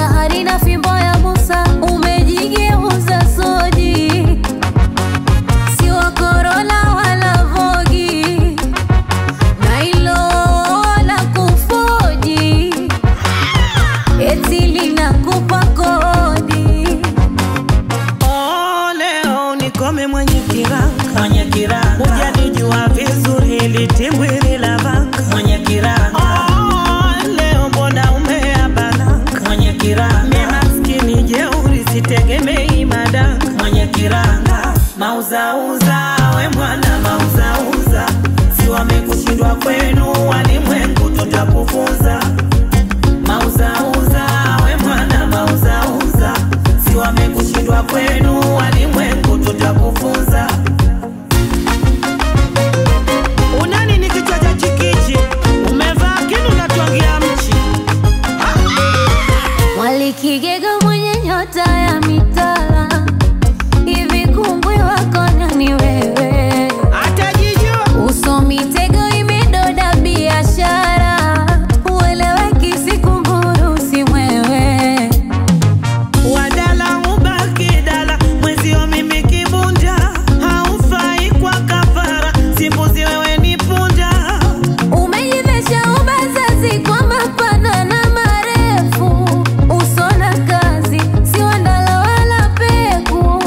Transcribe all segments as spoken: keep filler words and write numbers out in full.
bahari na fimbo ya Musa, umejigeuza soji, si wa Corolla wala Vogue, na ilo la kufoji, eti linakupa kodi. Oh, leo nikome mwenye kiranga, mwenye kiranga, hujanijua vizuri ili timbwili la vanga, mwenye kiranga. Oh, leo mbona umeabananga, mwenye kiranga. Mimi maskini jeuri sitegemei madanga, mwenye kiranga. Mauzauza we mwana mauzauza, si wamekushindwa kwenu walimwengu tutakufunza. Mauzauza we mwana mauzauza, si wamekushindwa kwenu walimwengu tutakufunza. Unani ni kichwa cha chikichi, umevaa kinu na tuangia mchi. Mwali Kigega mwenye nyota ya mitala, hivi kumbwi wako nani wewe? Atajijua. Uso mitego imedoda biashara, ueleweki si kunguru si mwewe. Wadala ubaki dala, mwezio mimi kibunda, haufai kwa kafara, simbuzi wewe ni punda. Umejivesha ubazazi kwa mapana na marefu, uso na kazi si wandala wala peku.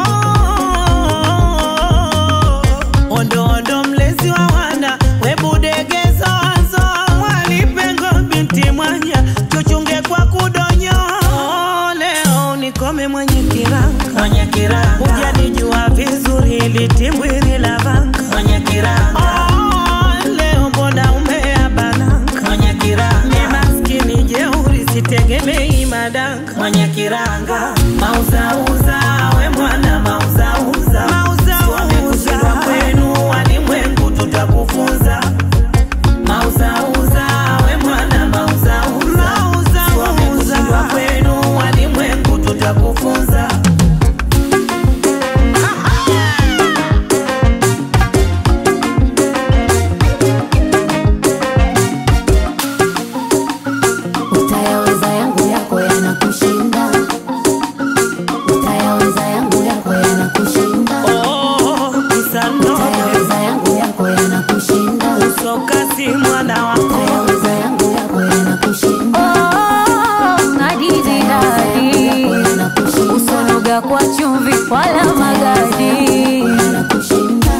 Ondo ondo mlezi wa wana, webudegezo wazo, walipengo binti mwanya, chuchunge kwa kudonyo. Oh, leo nikome mwenye kiranga, mwenye kiranga, hujanijua vizuri ili timbwili la vanga, mwenye kiranga. Oh, leo mbona umeabananga, mwenye kiranga. Mimi maskini jeuri sitegemei madanga, mwenye kiranga. Mauzauza we mwana mauzauza, mauzauza, wamekushindwa kwenu walimwengu tutakufunza. Mauzauza we mwana mauzauza, mauzauza, wamekushindwa kwenu walimwengu tutakufunza. Utayaweza yangu yako yanakushinda, utayaweza yangu yako yanakushinda, Oh, kisano utayaweza yangu yako yanakushinda, soka si mwana wako. utayaweza yangu yako yanakushinda. Oh, ngadizi hadi usonoga kwa chumvi wala magadi. Yanakushinda.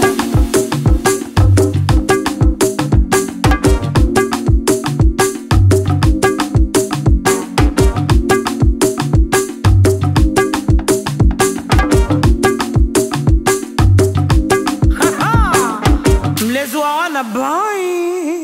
Mlezi wa wana boy.